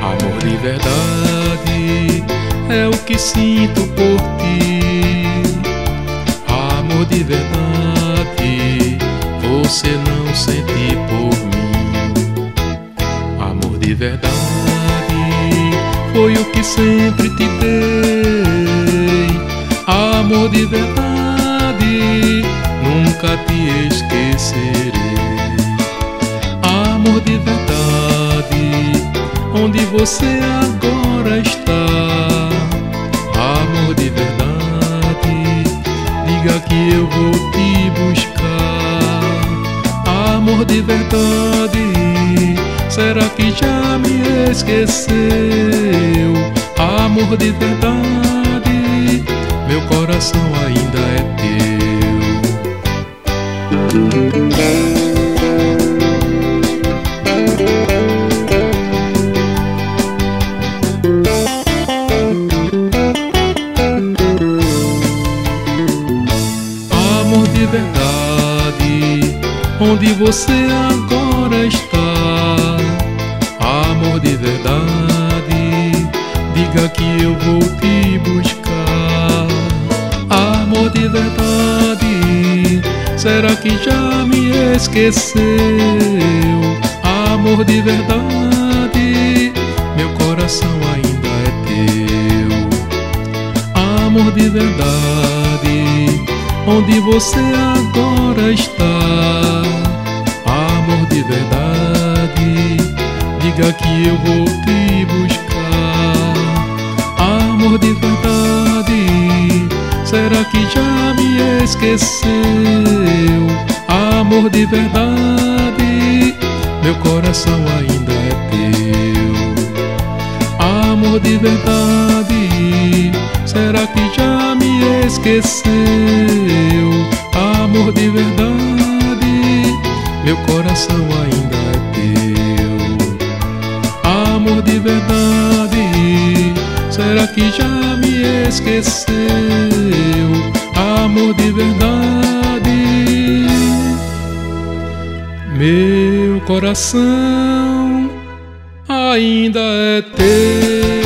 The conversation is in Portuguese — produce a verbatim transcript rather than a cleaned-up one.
Amor de verdade é o que sinto por ti. Amor de verdade você não sente por mim. Amor de verdade foi o que sempre te dei. Amor de verdade nunca te esquecerei. Amor de verdade, onde você agora está? Amor de verdade, diga que eu vou te buscar. Amor de verdade, será que já me esqueceu? Amor de verdade, meu coração ainda é teu. Amor de verdade, onde você agora está? Amor de verdade, diga que eu vou te buscar. Amor de verdade, será que já me esqueceu? Amor de verdade, meu coração ainda é teu. Amor de verdade, onde você agora está? Amor de verdade, diga que eu vou te buscar. Amor de verdade, será que já me esqueceu? Amor de verdade, meu coração ainda é teu. Amor de verdade, será que já me esqueceu? Amor de verdade, meu coração ainda é teu. Amor de verdade, será que já me esqueceu? Amor de verdade, meu coração ainda é teu.